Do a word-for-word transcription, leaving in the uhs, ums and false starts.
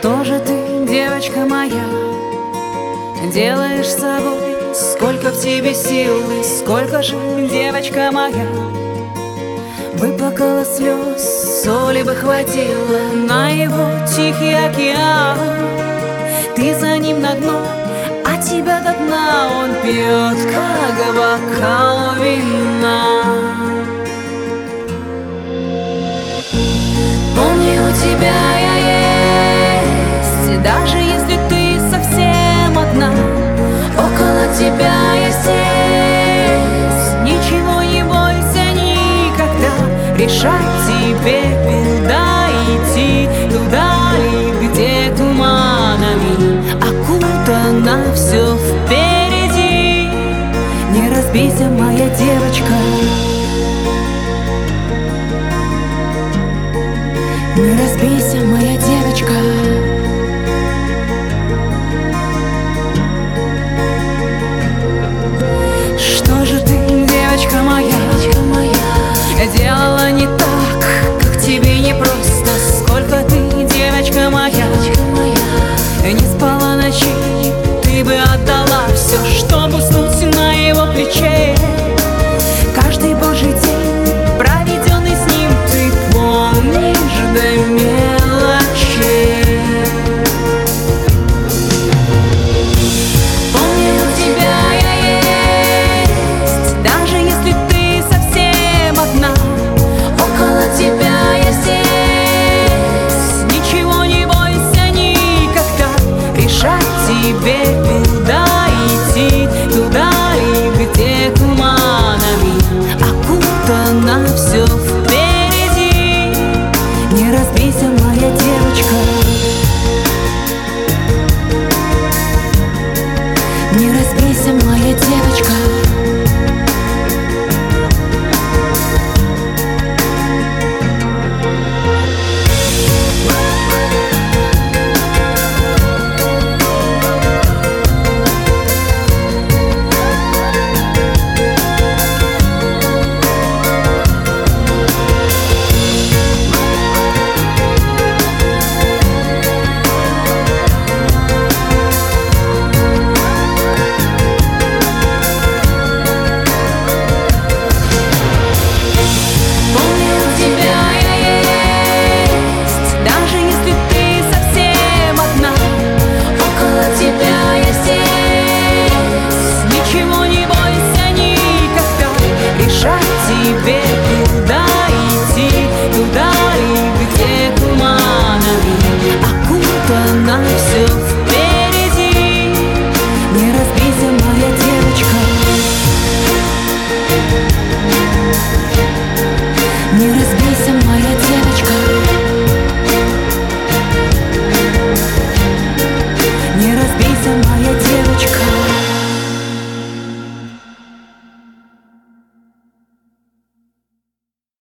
Что же ты, девочка моя, делаешь с собой? Сколько в тебе сил и сколько же, девочка моя, выплакала слез, соли бы хватило на его тихий океан. Ты за ним на дно, а тебя до дна он пьет, как бокал вина. Помни, у тебя я есть, даже если ты совсем одна. Около тебя я здесь, ничего не бойся никогда. Решать тебе, куда идти, туда ли, где туманами окутано все впереди. Не разбейся, моя девочка, не разбейся, моя девочка. Что же ты, девочка моя, делала не так, как тебе не просто? Сколько ты, девочка моя, не спала ночи, ты бы отдала все, чтобы уснуть на его плече. Каждый божий день, проведенный с ним, ты помнишь до мелочей. Помни, у тебя я есть, даже если ты совсем одна. Около тебя я здесь, ничего не бойся никогда. Решать тебе, куда идти, туда ли, где туманами окутано все впереди. Не разбейся, моя девочка, не разбейся, моя девочка. Тебе